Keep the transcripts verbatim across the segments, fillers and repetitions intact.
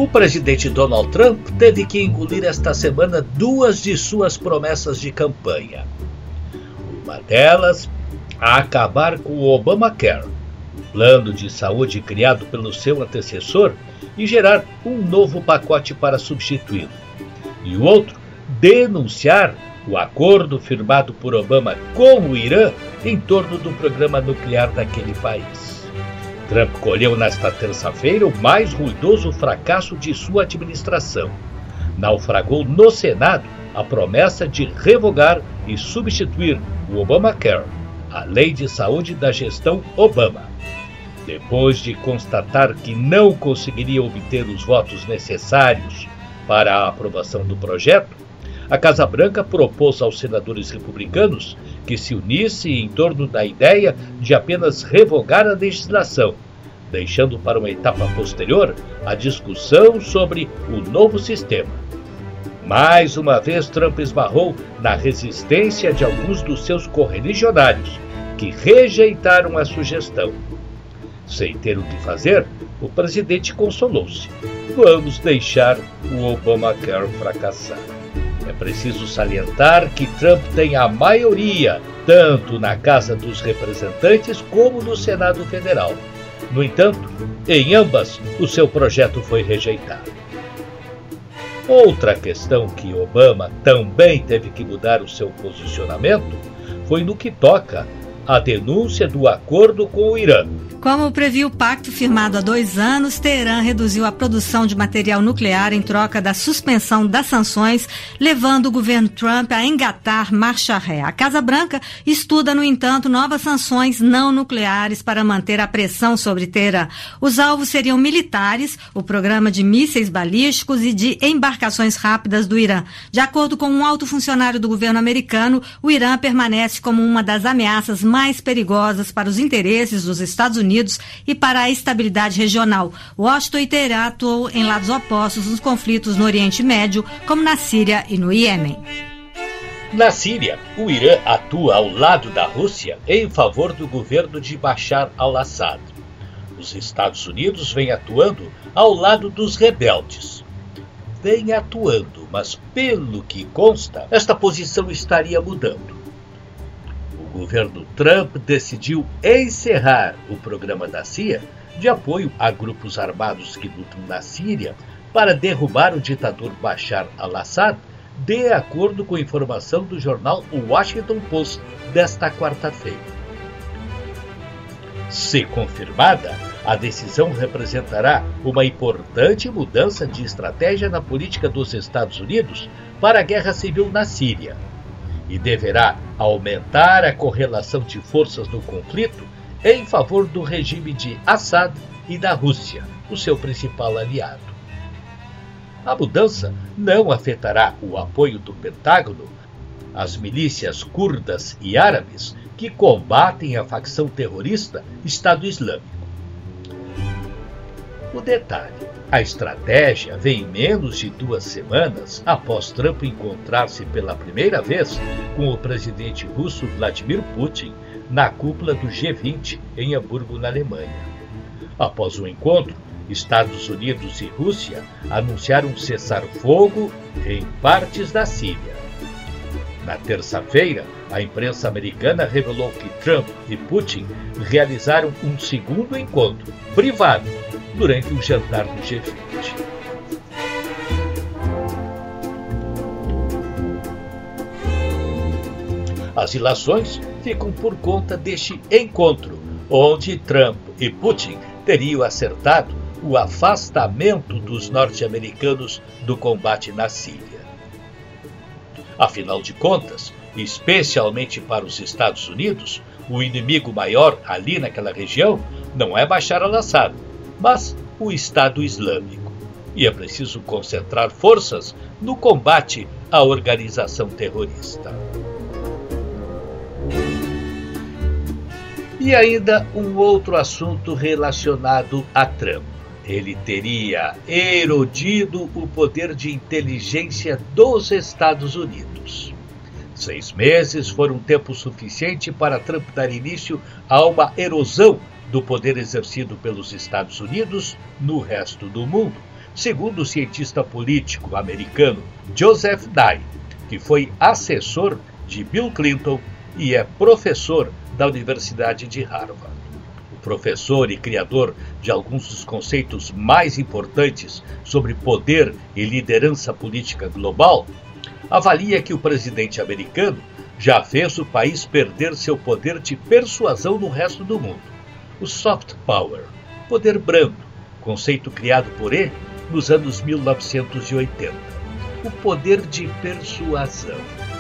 O presidente Donald Trump teve que engolir esta semana duas de suas promessas de campanha. Uma delas, a acabar com o Obamacare, plano de saúde criado pelo seu antecessor, e gerar um novo pacote para substituí-lo. E o outro, denunciar o acordo firmado por Obama com o Irã em torno do programa nuclear daquele país. Trump colheu nesta terça-feira o mais ruidoso fracasso de sua administração. Naufragou no Senado a promessa de revogar e substituir o Obamacare, a lei de saúde da gestão Obama. Depois de constatar que não conseguiria obter os votos necessários para a aprovação do projeto, a Casa Branca propôs aos senadores republicanos que se unissem em torno da ideia de apenas revogar a legislação, deixando para uma etapa posterior a discussão sobre o novo sistema. Mais uma vez, Trump esbarrou na resistência de alguns dos seus correligionários, que rejeitaram a sugestão. Sem ter o que fazer, o presidente consolou-se. Vamos deixar o Obamacare fracassar. É preciso salientar que Trump tem a maioria, tanto na Casa dos Representantes como no Senado Federal. No entanto, em ambas, o seu projeto foi rejeitado. Outra questão que Obama também teve que mudar o seu posicionamento foi no que toca à denúncia do acordo com o Irã. Como previu o pacto firmado há dois anos, Teherã reduziu a produção de material nuclear em troca da suspensão das sanções, levando o governo Trump a engatar marcha ré. A Casa Branca estuda, no entanto, novas sanções não nucleares para manter a pressão sobre Teherã. Os alvos seriam militares, o programa de mísseis balísticos e de embarcações rápidas do Irã. De acordo com um alto funcionário do governo americano, o Irã permanece como uma das ameaças mais perigosas para os interesses dos Estados Unidos e para a estabilidade regional. Washington e Teherã atuam em lados opostos nos conflitos no Oriente Médio, como na Síria e no Iêmen. Na Síria, o Irã atua ao lado da Rússia em favor do governo de Bashar al-Assad. Os Estados Unidos vêm atuando ao lado dos rebeldes. Vem atuando, mas pelo que consta, esta posição estaria mudando. O governo Trump decidiu encerrar o programa da C I A de apoio a grupos armados que lutam na Síria para derrubar o ditador Bashar al-Assad, de acordo com informação do jornal Washington Post desta quarta-feira. Se confirmada, a decisão representará uma importante mudança de estratégia na política dos Estados Unidos para a guerra civil na Síria, e deverá aumentar a correlação de forças no conflito em favor do regime de Assad e da Rússia, o seu principal aliado. A mudança não afetará o apoio do Pentágono às milícias curdas e árabes que combatem a facção terrorista Estado Islâmico. O detalhe: a estratégia vem menos de duas semanas após Trump encontrar-se pela primeira vez com o presidente russo Vladimir Putin na cúpula do G vinte em Hamburgo, na Alemanha. Após o encontro, Estados Unidos e Rússia anunciaram um cessar-fogo em partes da Síria. Na terça-feira, a imprensa americana revelou que Trump e Putin realizaram um segundo encontro privado durante um jantar do G vinte. As ilações ficam por conta deste encontro, onde Trump e Putin teriam acertado o afastamento dos norte-americanos do combate na Síria. Afinal de contas, especialmente para os Estados Unidos, o inimigo maior ali naquela região não é Bashar al-Assad, mas o Estado Islâmico. E é preciso concentrar forças no combate à organização terrorista. E ainda um outro assunto relacionado a Trump. Ele teria erodido o poder de inteligência dos Estados Unidos. Seis meses foram tempo suficiente para Trump dar início a uma erosão do poder exercido pelos Estados Unidos no resto do mundo, segundo o cientista político americano Joseph Nye, que foi assessor de Bill Clinton e é professor da Universidade de Harvard. O professor e criador de alguns dos conceitos mais importantes sobre poder e liderança política global, avalia que o presidente americano já fez o país perder seu poder de persuasão no resto do mundo. O soft power, poder brando, conceito criado por ele nos anos mil novecentos e oitenta. O poder de persuasão.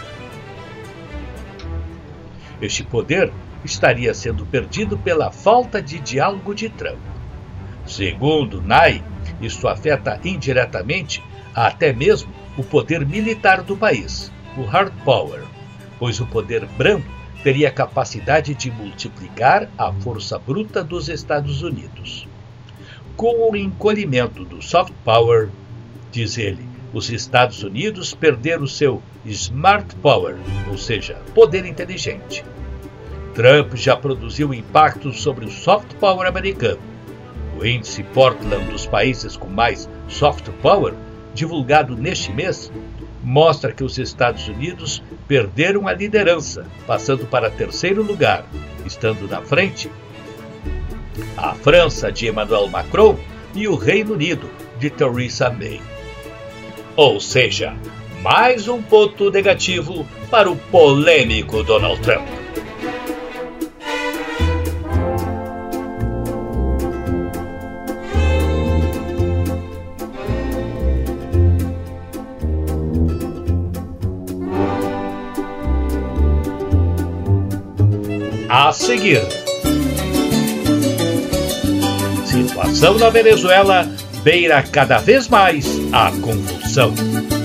Este poder estaria sendo perdido pela falta de diálogo de Trump. Segundo Nye, isso afeta indiretamente até mesmo o poder militar do país, o hard power, pois o poder brando teria a capacidade de multiplicar a força bruta dos Estados Unidos. Com o encolhimento do soft power, diz ele, os Estados Unidos perderam seu smart power, ou seja, poder inteligente. Trump já produziu impacto sobre o soft power americano. O índice Portland dos países com mais soft power, divulgado neste mês, mostra que os Estados Unidos perderam a liderança, passando para terceiro lugar, estando na frente a França de Emmanuel Macron e o Reino Unido de Theresa May. Ou seja, mais um ponto negativo para o polêmico Donald Trump. A seguir, situação na Venezuela beira cada vez mais a convulsão.